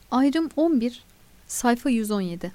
Ayrım 11, sayfa 117.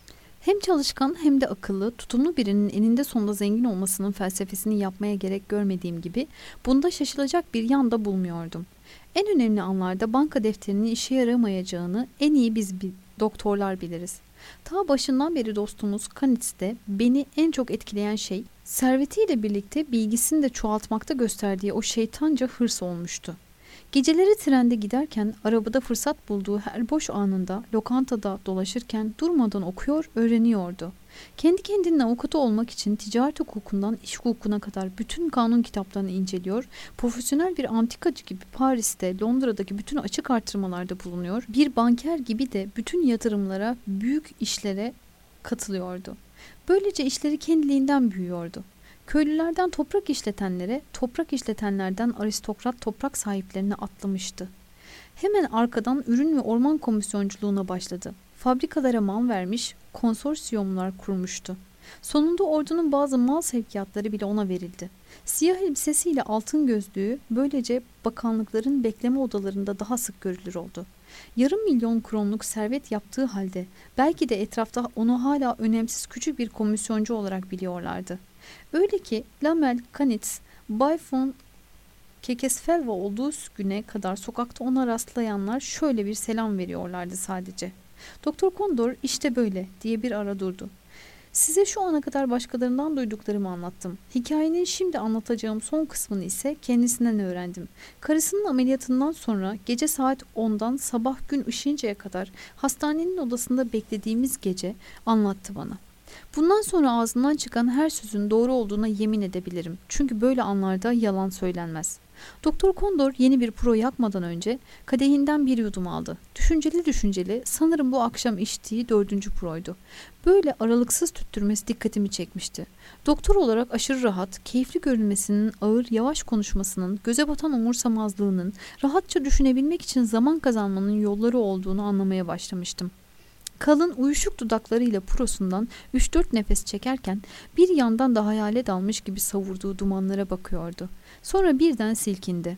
Hem çalışkan hem de akıllı, tutumlu birinin eninde sonunda zengin olmasının felsefesini yapmaya gerek görmediğim gibi bunda şaşılacak bir yan da bulmuyordum. En önemli anlarda banka defterinin işe yaramayacağını en iyi biz doktorlar biliriz. Ta başından beri dostumuz Kanitz'te beni en çok etkileyen şey, servetiyle birlikte bilgisini de çoğaltmakta gösterdiği o şeytanca hırs olmuştu. Geceleri trende giderken arabada fırsat bulduğu her boş anında lokantada dolaşırken durmadan okuyor, öğreniyordu. Kendi kendinin avukatı olmak için ticaret hukukundan iş hukukuna kadar bütün kanun kitaplarını inceliyor, profesyonel bir antikacı gibi Paris'te, Londra'daki bütün açık artırmalarda bulunuyor, bir banker gibi de bütün yatırımlara, büyük işlere katılıyordu. Böylece işleri kendiliğinden büyüyordu. Köylülerden toprak işletenlere, toprak işletenlerden aristokrat toprak sahiplerine atlamıştı. Hemen arkadan ürün ve orman komisyonculuğuna başladı. Fabrikalara mal vermiş, konsorsiyumlar kurmuştu. Sonunda ordunun bazı mal sevkiyatları bile ona verildi. Siyah elbisesiyle altın gözlüğü böylece bakanlıkların bekleme odalarında daha sık görülür oldu. Yarım milyon kronluk servet yaptığı halde belki de etrafta onu hala önemsiz küçük bir komisyoncu olarak biliyorlardı. Öyle ki Lamel, Kanitz, Bay von Kekesfelva olduğu güne kadar sokakta ona rastlayanlar şöyle bir selam veriyorlardı sadece. Doktor Kondor işte böyle diye bir ara durdu. Size şu ana kadar başkalarından duyduklarımı anlattım. Hikayenin şimdi anlatacağım son kısmını ise kendisinden öğrendim. Karısının ameliyatından sonra gece saat 10'dan sabah gün ışıyıncaya kadar hastanenin odasında beklediğimiz gece anlattı bana. Bundan sonra ağzından çıkan her sözün doğru olduğuna yemin edebilirim. Çünkü böyle anlarda yalan söylenmez. Doktor Kondor yeni bir pro yakmadan önce kadehinden bir yudum aldı. Düşünceli düşünceli, sanırım bu akşam içtiği 4. proydu. Böyle aralıksız tüttürmesi dikkatimi çekmişti. Doktor olarak aşırı rahat, keyifli görünmesinin, ağır, yavaş konuşmasının, göze batan umursamazlığının, rahatça düşünebilmek için zaman kazanmanın yolları olduğunu anlamaya başlamıştım. Kalın uyuşuk dudaklarıyla prosundan 3-4 nefes çekerken bir yandan da hayale dalmış gibi savurduğu dumanlara bakıyordu. Sonra birden silkindi.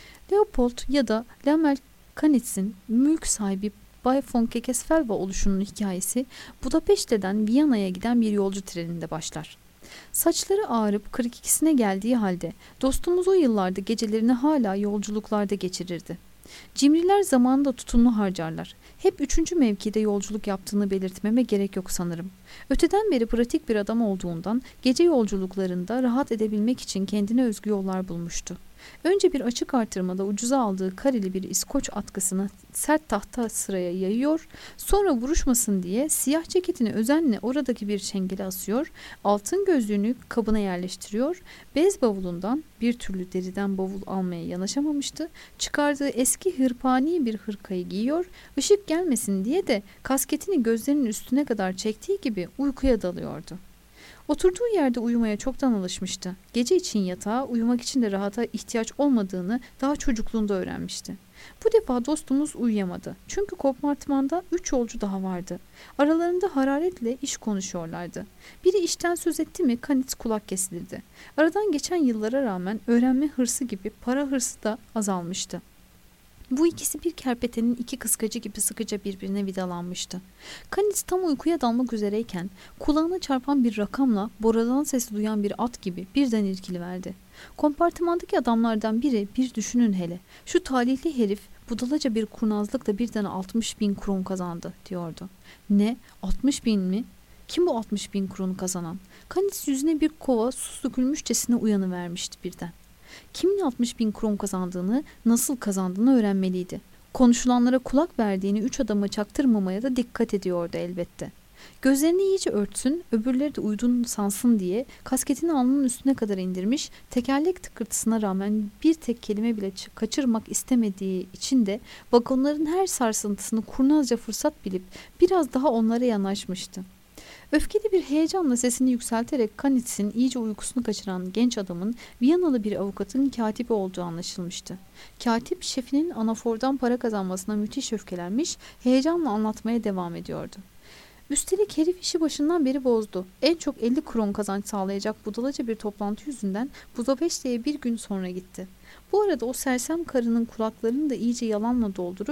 Leopold ya da Lamel Kanitz'in mülk sahibi Bay von Kekesfelva oluşunun hikayesi Budapeşte'den Viyana'ya giden bir yolcu treninde başlar. Saçları ağarıp 42'sine geldiği halde dostumuz o yıllarda gecelerini hala yolculuklarda geçirirdi. Cimriler zamanında tutumlu harcarlar. Hep 3. mevkide yolculuk yaptığını belirtmeme gerek yok sanırım. Öteden beri pratik bir adam olduğundan gece yolculuklarında rahat edebilmek için kendine özgü yollar bulmuştu. Önce bir açık artırmada ucuza aldığı kareli bir İskoç atkısını sert tahta sıraya yayıyor, sonra vuruşmasın diye siyah ceketini özenle oradaki bir çengele asıyor, altın gözlüğünü kabına yerleştiriyor, bez bavulundan bir türlü deriden bavul almaya yanaşamamıştı, çıkardığı eski hırpani bir hırkayı giyiyor, ışık gelmesin diye de kasketini gözlerinin üstüne kadar çektiği gibi uykuya dalıyordu. Oturduğu yerde uyumaya çoktan alışmıştı. Gece için yatağa, uyumak için de rahata ihtiyaç olmadığını daha çocukluğunda öğrenmişti. Bu defa dostumuz uyuyamadı. Çünkü kompartmanda 3 yolcu daha vardı. Aralarında hararetle iş konuşuyorlardı. Biri işten söz etti mi Kanitz kulak kesilirdi. Aradan geçen yıllara rağmen öğrenme hırsı gibi para hırsı da azalmıştı. Bu ikisi bir kerpetenin 2 kıskacı gibi sıkıca birbirine vidalanmıştı. Kanitz tam uykuya dalmak üzereyken kulağına çarpan bir rakamla boradan sesi duyan bir at gibi birden irkiliverdi. Kompartımandaki adamlardan biri bir düşünün hele. Şu talihli herif budalaca bir kurnazlıkla birden 60.000 kron kazandı diyordu. Ne? 60.000 mi? Kim bu 60.000 kronu kazanan? Kanitz yüzüne bir kova su dökülmüşçesine uyanıvermişti birden. Kimin 60.000 kron kazandığını, nasıl kazandığını öğrenmeliydi. Konuşulanlara kulak verdiğini 3 adama çaktırmamaya da dikkat ediyordu elbette. Gözlerini iyice örtsün, öbürleri de uyduğunu sansın diye kasketini alnının üstüne kadar indirmiş, tekerlek tıkırtısına rağmen bir tek kelime bile kaçırmak istemediği için de vagonların her sarsıntısını kurnazca fırsat bilip biraz daha onlara yanaşmıştı. Öfkeli bir heyecanla sesini yükselterek Kanitz'in iyice uykusunu kaçıran genç adamın Viyanalı bir avukatın katibi olduğu anlaşılmıştı. Katip şefinin anafordan para kazanmasına müthiş öfkelenmiş, heyecanla anlatmaya devam ediyordu. Üstelik herif işi başından beri bozdu. En çok 50 kron kazanç sağlayacak budalaca bir toplantı yüzünden Budapeşte'ye 1 gün sonra gitti. Bu arada o sersem karının kulaklarını da iyice yalanla doldurup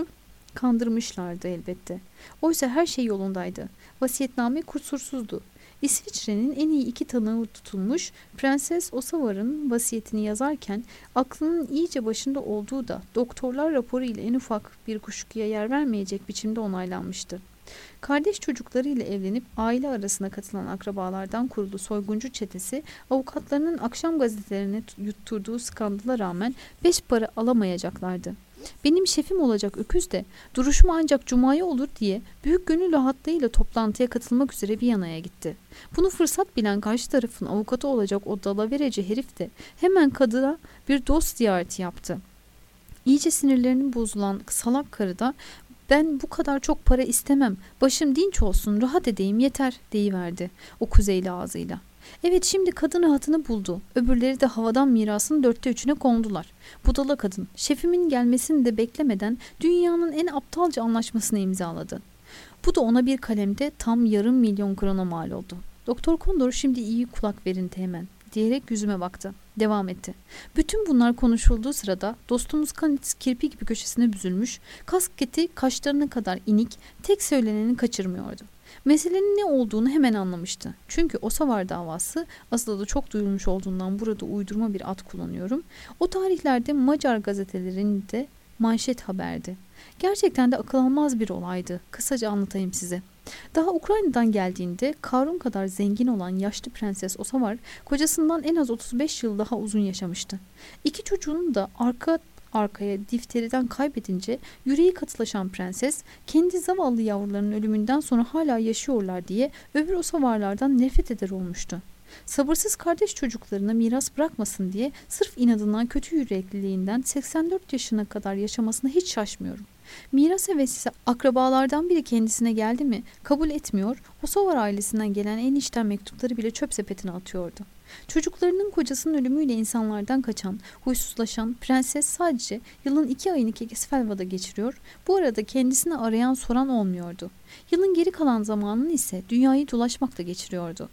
Kandırmışlardı elbette. Oysa her şey yolundaydı. Vasiyetname kusursuzdu. İsviçre'nin en iyi iki tanığı tutulmuş, Prenses Osavar'ın vasiyetini yazarken aklının iyice başında olduğu da doktorlar raporu ile en ufak bir kuşkuya yer vermeyecek biçimde onaylanmıştı. Kardeş çocuklarıyla evlenip aile arasına katılan akrabalardan kurulu soyguncu çetesi, avukatlarının akşam gazetelerine yutturduğu skandala rağmen beş para alamayacaklardı. Benim şefim olacak öküz de duruşma ancak cumaya olur diye büyük gönül rahatlığıyla toplantıya katılmak üzere Viyana'ya gitti. Bunu fırsat bilen karşı tarafın avukatı olacak o dalavereci herif de hemen kadına bir dost ziyareti yaptı. İyice sinirlerinin bozulan salak karı da ben bu kadar çok para istemem, başım dinç olsun, rahat edeyim yeter deyiverdi o kuzeyli ağzıyla. Evet, şimdi kadın rahatını buldu. Öbürleri de havadan mirasın 3'üne kondular. Budala kadın şefimin gelmesini de beklemeden dünyanın en aptalca anlaşmasını imzaladı. Bu da ona bir kalemde tam $500.000 mal oldu. Doktor Kondor şimdi iyi kulak verin Teğmen diyerek yüzüme baktı. Devam etti. Bütün bunlar konuşulduğu sırada dostumuz Kanitz kirpi gibi köşesine büzülmüş, kasketi kaşlarına kadar inik, tek söyleneni kaçırmıyordu. Meselenin ne olduğunu hemen anlamıştı. Çünkü Osavar davası aslında da çok duyulmuş olduğundan burada uydurma bir ad kullanıyorum. O tarihlerde Macar gazetelerinde manşet haberdi. Gerçekten de akıl almaz bir olaydı. Kısaca anlatayım size. Daha Ukrayna'dan geldiğinde Karun kadar zengin olan yaşlı Prenses Osavar kocasından en az 35 yıl daha uzun yaşamıştı. İki çocuğunu da arka arkaya difteriden kaybedince yüreği katılaşan prenses kendi zavallı yavrularının ölümünden sonra hala yaşıyorlar diye öbür Osavarlardan nefret eder olmuştu. Sabırsız kardeş çocuklarına miras bırakmasın diye sırf inadından kötü yürekliliğinden 84 yaşına kadar yaşamasına hiç şaşmıyorum. Miras hevesi akrabalardan biri kendisine geldi mi kabul etmiyor, Osavar ailesinden gelen en içten mektupları bile çöp sepetine atıyordu. Çocuklarının kocasının ölümüyle insanlardan kaçan, huysuzlaşan prenses sadece yılın 2 ayını Kekesfelva'da geçiriyor, bu arada kendisini arayan soran olmuyordu. Yılın geri kalan zamanını ise dünyayı dolaşmakla geçiriyordu.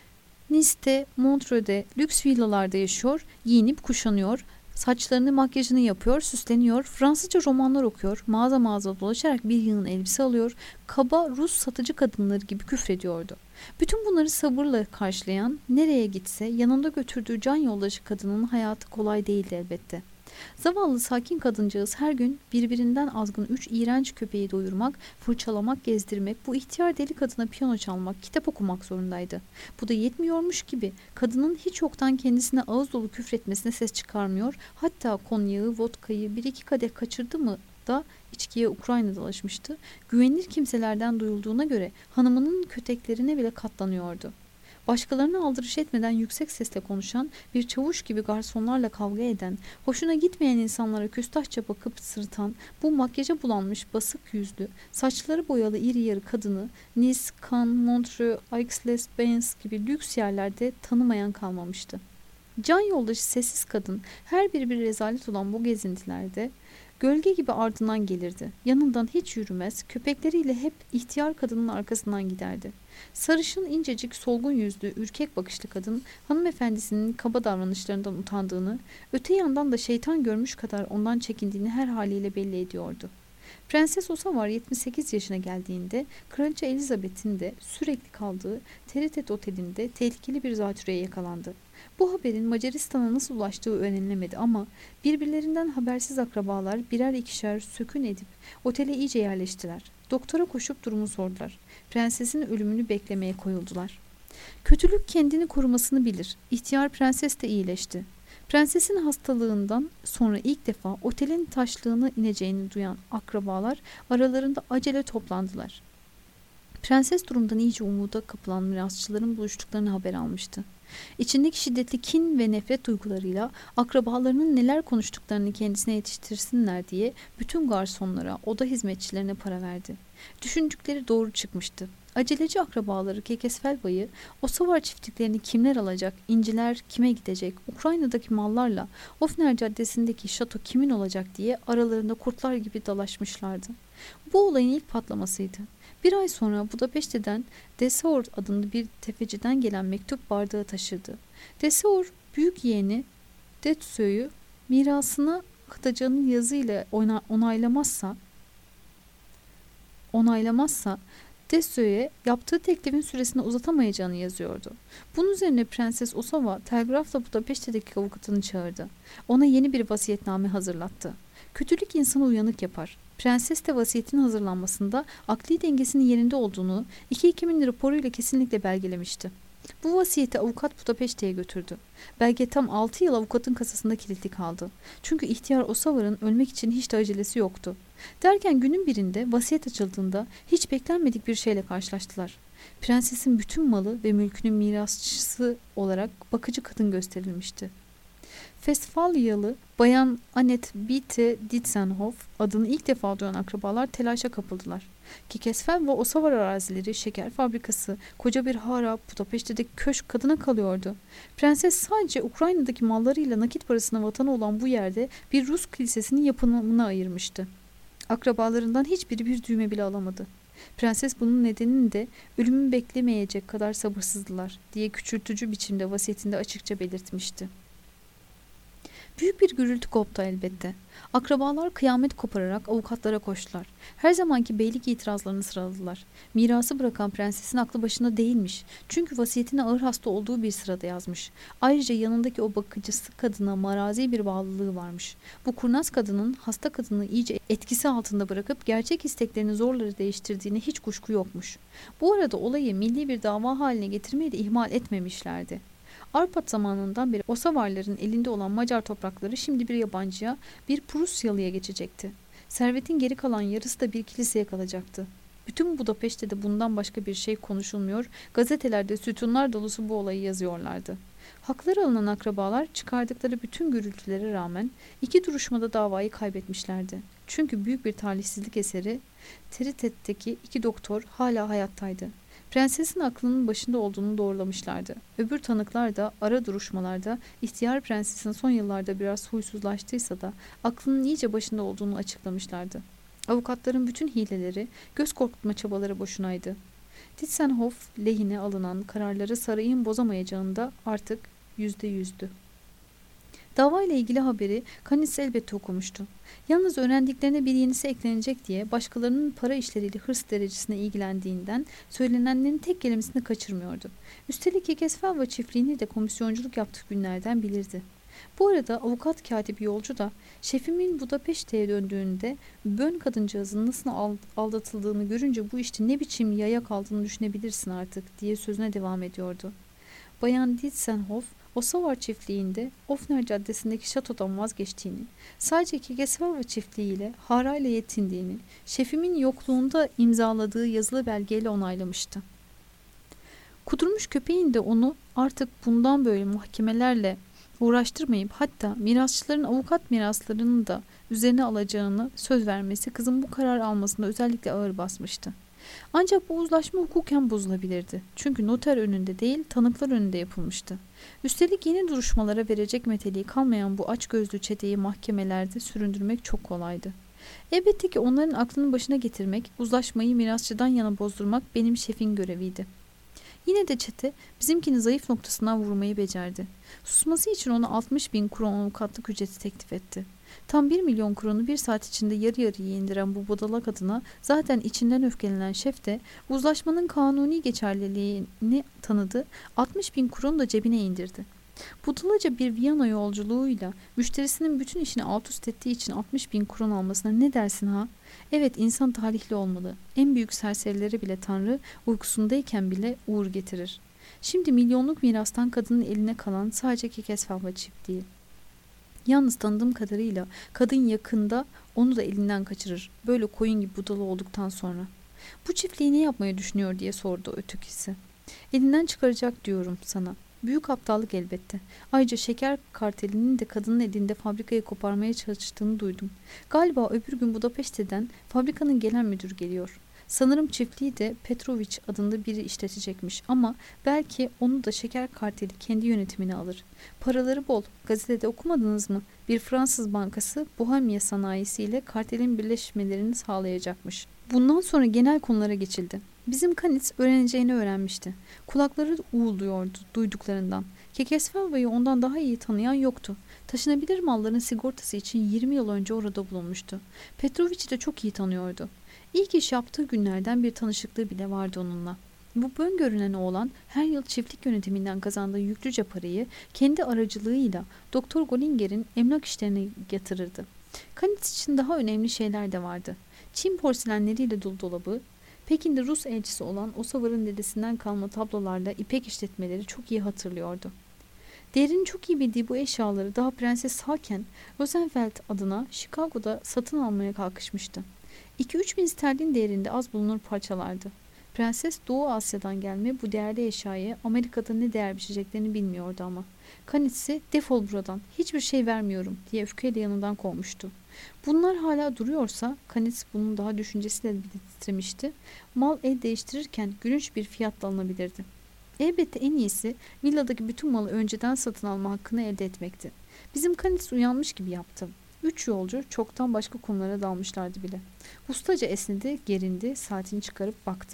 Nice'te, Montreux'de lüks villalarda yaşıyor, giyinip kuşanıyor, saçlarını makyajını yapıyor, süsleniyor, Fransızca romanlar okuyor, mağaza mağaza dolaşarak bir yığın elbise alıyor, kaba Rus satıcı kadınları gibi küfrediyordu. Bütün bunları sabırla karşılayan, nereye gitse yanında götürdüğü can yoldaşı kadının hayatı kolay değildi elbette. Zavallı sakin kadıncağız her gün birbirinden azgın 3 iğrenç köpeği doyurmak, fırçalamak, gezdirmek, bu ihtiyar deli kadına piyano çalmak, kitap okumak zorundaydı. Bu da yetmiyormuş gibi kadının hiç yoktan kendisine ağız dolu küfretmesine ses çıkarmıyor, hatta konyağı, vodkayı bir iki kadeh kaçırdı mı da içkiye Ukrayna'da alışmıştı. Güvenilir kimselerden duyulduğuna göre hanımının köteklerine bile katlanıyordu. Başkalarına aldırış etmeden yüksek sesle konuşan, bir çavuş gibi garsonlarla kavga eden, hoşuna gitmeyen insanlara küstahça bakıp sırıtan, bu makyaja bulanmış basık yüzlü, saçları boyalı iri yarı kadını Nice, Cannes, Montreux, Aix-les-Bains gibi lüks yerlerde tanımayan kalmamıştı. Can yoldaşı sessiz kadın her biri bir rezalet olan bu gezintilerde gölge gibi ardından gelirdi. Yanından hiç yürümez, köpekleriyle hep ihtiyar kadının arkasından giderdi. Sarışın, incecik, solgun yüzlü, ürkek bakışlı kadın hanımefendisinin kaba davranışlarından utandığını, öte yandan da şeytan görmüş kadar ondan çekindiğini her haliyle belli ediyordu. Prenses Osavar 78 yaşına geldiğinde Kraliçe Elizabeth'in de sürekli kaldığı Teritet Oteli'nde tehlikeli bir zatürreye yakalandı. Bu haberin Macaristan'a nasıl ulaştığı öğrenilemedi ama birbirlerinden habersiz akrabalar birer ikişer sökün edip otele iyice yerleştiler. Doktora koşup durumu sordular. Prensesin ölümünü beklemeye koyuldular. Kötülük kendini korumasını bilir. İhtiyar prenses de iyileşti. Prensesin hastalığından sonra ilk defa otelin taşlığına ineceğini duyan akrabalar aralarında acele toplandılar. Prenses durumdan iyice umuda kapılan mirasçıların buluştuklarını haber almıştı. İçindeki şiddetli kin ve nefret duygularıyla akrabalarının neler konuştuklarını kendisine yetiştirsinler diye bütün garsonlara, oda hizmetçilerine para verdi. Düşündükleri doğru çıkmıştı. Aceleci akrabaları Kekesfelva'yı, Osavar çiftliklerini kimler alacak, inciler kime gidecek, Ukrayna'daki mallarla Ofner Caddesi'ndeki şato kimin olacak diye aralarında kurtlar gibi dalaşmışlardı. Bu olayın ilk patlamasıydı. Bir ay sonra Budapeşte'den Dessauer adında bir tefeciden gelen mektup bardağı taşırdı. Dessauer, büyük yeğeni Detsu'yu mirasına katacağını yazıyla onaylamazsa onaylamazsa Desso'ya yaptığı teklifin süresini uzatamayacağını yazıyordu. Bunun üzerine Prenses Osawa telgrafla Budapeşte'deki avukatını çağırdı. Ona yeni bir vasiyetname hazırlattı. Kötülük insanı uyanık yapar. Prenses de vasiyetin hazırlanmasında akli dengesinin yerinde olduğunu iki hekimin raporuyla kesinlikle belgelemişti. Bu vasiyeti avukat Budapeşte'ye götürdü. Belge tam 6 yıl avukatın kasasında kilitli kaldı. Çünkü ihtiyar Osawa'nın ölmek için hiç de acelesi yoktu. Derken günün birinde vasiyet açıldığında hiç beklenmedik bir şeyle karşılaştılar. Prensesin bütün malı ve mülkünün mirasçısı olarak bakıcı kadın gösterilmişti. Festfalyalı Bayan Annette Biete Ditzenhoff adını ilk defa duyan akrabalar telaşa kapıldılar. Kekesfel ve Osavar arazileri, şeker fabrikası, koca bir harap, Budapeşte'deki köşk kadına kalıyordu. Prenses sadece Ukrayna'daki mallarıyla nakit parasına vatanı olan bu yerde bir Rus kilisesinin yapımına ayırmıştı. Akrabalarından hiçbiri bir düğme bile alamadı. Prenses bunun nedenini de ölümü beklemeyecek kadar sabırsızdılar diye küçültücü biçimde vasiyetinde açıkça belirtmişti. Büyük bir gürültü koptu elbette. Akrabalar kıyamet kopararak avukatlara koştular. Her zamanki beylik itirazlarını sıraladılar. Mirası bırakan prensesin aklı başında değilmiş. Çünkü vasiyetine ağır hasta olduğu bir sırada yazmış. Ayrıca yanındaki o bakıcısı kadına marazi bir bağlılığı varmış. Bu kurnaz kadının hasta kadını iyice etkisi altında bırakıp gerçek isteklerini zorla değiştirdiğine hiç kuşku yokmuş. Bu arada olayı milli bir dava haline getirmeyi de ihmal etmemişlerdi. Arpat zamanından beri Osavarların elinde olan Macar toprakları şimdi bir yabancıya, bir Prusyalıya geçecekti. Servetin geri kalan yarısı da bir kiliseye kalacaktı. Bütün Budapeşte'de bundan başka bir şey konuşulmuyor, gazetelerde sütunlar dolusu bu olayı yazıyorlardı. Hakları alınan akrabalar çıkardıkları bütün gürültülere rağmen iki duruşmada davayı kaybetmişlerdi. Çünkü büyük bir talihsizlik eseri Teritet'teki iki doktor hala hayattaydı. Prensesin aklının başında olduğunu doğrulamışlardı. Öbür tanıklar da ara duruşmalarda ihtiyar prensesin son yıllarda biraz huysuzlaştıysa da aklının iyice başında olduğunu açıklamışlardı. Avukatların bütün hileleri, göz korkutma çabaları boşunaydı. Ditzenhoff lehine alınan kararları sarayın bozamayacağında artık %100'dü. Dava ile ilgili haberi Kanis elbette okumuştu. Yalnız öğrendiklerine bir yenisi eklenecek diye başkalarının para işleriyle hırs derecesine ilgilendiğinden söylenenlerin tek kelimesini kaçırmıyordu. Üstelik Kekesfelva çiftliğini de komisyonculuk yaptığı günlerden bilirdi. Bu arada avukat katip yolcu da şefimin Budapeşte'ye döndüğünde Bön kadıncağızın nasıl aldatıldığını görünce bu işte ne biçim yaya kaldığını düşünebilirsin artık diye sözüne devam ediyordu. Bayan Ditzenhoff Osavar çiftliğinde Ofner Caddesi'ndeki şatodan vazgeçtiğini, sadece Kekesfelva çiftliğiyle harayla yetindiğini, şefimin yokluğunda imzaladığı yazılı belgeyle onaylamıştı. Kudurmuş köpeğin de onu artık bundan böyle mahkemelerle uğraştırmayıp hatta mirasçıların avukat miraslarını da üzerine alacağını söz vermesi kızın bu karar almasında özellikle ağır basmıştı. Ancak bu uzlaşma hukuken bozulabilirdi. Çünkü noter önünde değil, tanıklar önünde yapılmıştı. Üstelik yeni duruşmalara verecek meteliği kalmayan bu açgözlü çeteyi mahkemelerde süründürmek çok kolaydı. Elbette ki onların aklını başına getirmek, uzlaşmayı mirasçıdan yana bozdurmak benim şefin göreviydi. Yine de çete bizimkini zayıf noktasından vurmayı becerdi. Susması için ona 60.000 kron avukatlık ücreti teklif etti. Tam 1 milyon kronu bir saat içinde yarı yarıya indiren bu budala kadına zaten içinden öfkelenen şef de uzlaşmanın kanuni geçerliliğini tanıdı, 60.000 kronu da cebine indirdi. Budalaca bir Viyana yolculuğuyla müşterisinin bütün işini alt üst ettiği için 60.000 kron almasına ne dersin ha? Evet, insan talihli olmalı. En büyük serserilere bile Tanrı uykusundayken bile uğur getirir. Şimdi milyonluk mirastan kadının eline kalan sadece Kekesfelva çiftliği. Yalnız tanıdığım kadarıyla kadın yakında onu da elinden kaçırır. Böyle koyun gibi budala olduktan sonra. Bu çiftliği ne yapmayı düşünüyor diye sordu ötekisi. Elinden çıkaracak diyorum sana. Büyük aptallık elbette. Ayrıca şeker kartelinin de kadının elinde fabrikayı koparmaya çalıştığını duydum. Galiba öbür gün Budapeşte'den fabrikanın genel müdürü geliyor. Sanırım çiftliği de Petrovic adında biri işletecekmiş ama belki onu da şeker karteli kendi yönetimine alır. Paraları bol. Gazetede okumadınız mı? Bir Fransız bankası Bohemia sanayisiyle kartelin birleşmelerini sağlayacakmış. Bundan sonra genel konulara geçildi. Bizim Kanis öğreneceğini öğrenmişti. Kulakları uğulduyordu duyduklarından. Kekesfelva'yı ondan daha iyi tanıyan yoktu. Taşınabilir malların sigortası için 20 yıl önce orada bulunmuştu. Petrovic'i de çok iyi tanıyordu. İlk iş yaptığı günlerden bir tanışıklığı bile vardı onunla. Bu bön görünen oğlan her yıl çiftlik yönetiminden kazandığı yüklüce parayı kendi aracılığıyla Doktor Gollinger'in emlak işlerine yatırırdı. Kanitz için daha önemli şeyler de vardı. Çin porselenleriyle dolu dolabı, Pekin'de Rus elçisi olan Osavar'ın dedesinden kalma tablolarla ipek işletmeleri çok iyi hatırlıyordu. Değerini çok iyi bildiği bu eşyaları daha prenses sağken Rosenfeld adına Chicago'da satın almaya kalkışmıştı. 2-3 bin sterlin değerinde az bulunur parçalardı. Prenses Doğu Asya'dan gelme bu değerli eşyayı Amerika'da ne değer biçeceklerini bilmiyordu ama. Kanitsi defol buradan hiçbir şey vermiyorum diye öfkeyle yanından kovmuştu. Bunlar hala duruyorsa Kanitz bunun daha düşüncesiyle bile titremişti. Mal el değiştirirken gülünç bir fiyatla alınabilirdi. Elbette en iyisi villadaki bütün malı önceden satın alma hakkını elde etmekti. Bizim Kanitz uyanmış gibi yaptı. 3 yolcu çoktan başka konulara dalmışlardı bile. Ustaca esnedi, gerindi, saatini çıkarıp baktı.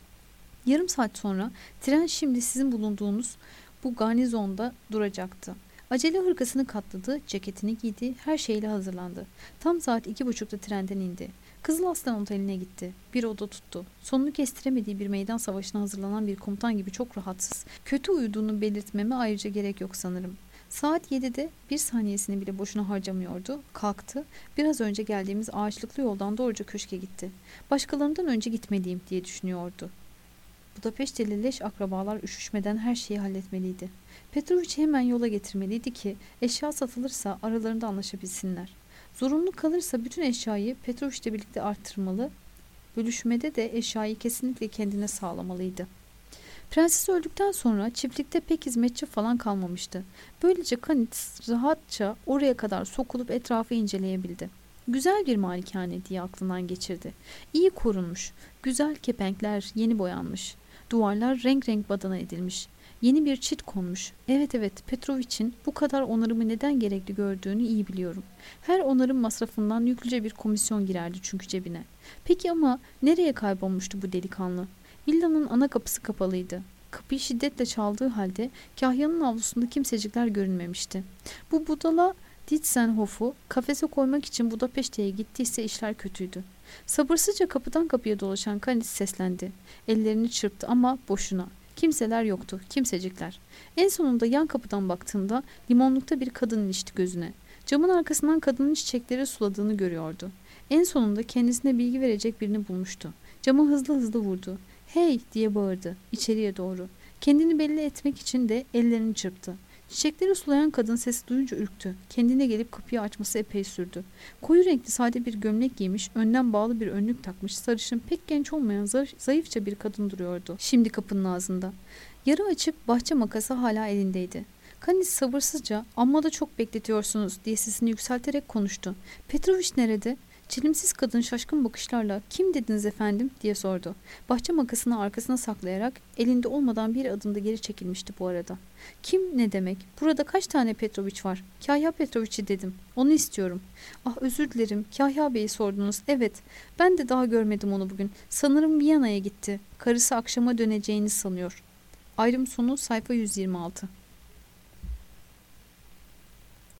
Yarım saat sonra tren şimdi sizin bulunduğunuz bu garnizonda duracaktı. Acele hırkasını katladı, ceketini giydi, her şeyle hazırlandı. Tam saat 2.30'da trenden indi. Kızıl Aslan Oteli'ne gitti. Bir oda tuttu. Sonunu kestiremediği bir meydan savaşına hazırlanan bir komutan gibi çok rahatsız. Kötü uyuduğunu belirtmeme ayrıca gerek yok sanırım. Saat 7'de bir saniyesini bile boşuna harcamıyordu. Kalktı. Biraz önce geldiğimiz ağaçlıklı yoldan doğruca köşke gitti. Başkalarından önce gitmeliyim diye düşünüyordu. Budapeşteli leş akrabalar üşüşmeden her şeyi halletmeliydi. Petrovic'i hemen yola getirmeliydi ki eşya satılırsa aralarında anlaşabilsinler. Zorunlu kalırsa bütün eşyayı Petrovic'le birlikte arttırmalı, bölüşmede de eşyayı kesinlikle kendine sağlamalıydı. Prenses öldükten sonra çiftlikte pek hizmetçi falan kalmamıştı. Böylece Kanitz rahatça oraya kadar sokulup etrafı inceleyebildi. Güzel bir malikane diye aklından geçirdi. İyi korunmuş, güzel kepenkler yeni boyanmış, duvarlar renk renk badana edilmiş. Yeni bir çit konmuş. Evet, Petrovic'in bu kadar onarımı neden gerekli gördüğünü iyi biliyorum. Her onarım masrafından yüklüce bir komisyon girerdi çünkü cebine. Peki ama nereye kaybolmuştu bu delikanlı? Villanın ana kapısı kapalıydı. Kapıyı şiddetle çaldığı halde kahyanın avlusunda kimsecikler görünmemişti. Bu budala Dietzenhof'u kafese koymak için Budapeşte'ye gittiyse işler kötüydü. Sabırsızca kapıdan kapıya dolaşan Kanitz seslendi. Ellerini çırptı ama boşuna. Kimseler yoktu, kimsecikler. En sonunda yan kapıdan baktığında limonlukta bir kadın ilişti gözüne. Camın arkasından kadının çiçekleri suladığını görüyordu. En sonunda kendisine bilgi verecek birini bulmuştu. Cama hızlı hızlı vurdu. "Hey!" diye bağırdı içeriye doğru. Kendini belli etmek için de ellerini çırptı. Çiçekleri sulayan kadın sesi duyunca ürktü. Kendine gelip kapıyı açması epey sürdü. Koyu renkli sade bir gömlek giymiş, önden bağlı bir önlük takmış, sarışın, pek genç olmayan zayıfça bir kadın duruyordu. Şimdi kapının ağzında. Yarı açık bahçe makası hala elindeydi. Kanitz sabırsızca "Amma da çok bekletiyorsunuz" diye sesini yükselterek konuştu. "Petrovic nerede?" Çelimsiz kadın şaşkın bakışlarla "Kim dediniz efendim?" diye sordu. Bahçe makasını arkasına saklayarak elinde olmadan bir adımda geri çekilmişti bu arada. "Kim ne demek? Burada kaç tane Petrovic var?" "Kahya Petrovic'i dedim. Onu istiyorum." "Ah, özür dilerim. Kahya Bey'i sordunuz." "Evet. Ben de daha görmedim onu bugün. Sanırım Viyana'ya gitti. Karısı akşama döneceğini sanıyor." Ayrım sonu sayfa 126.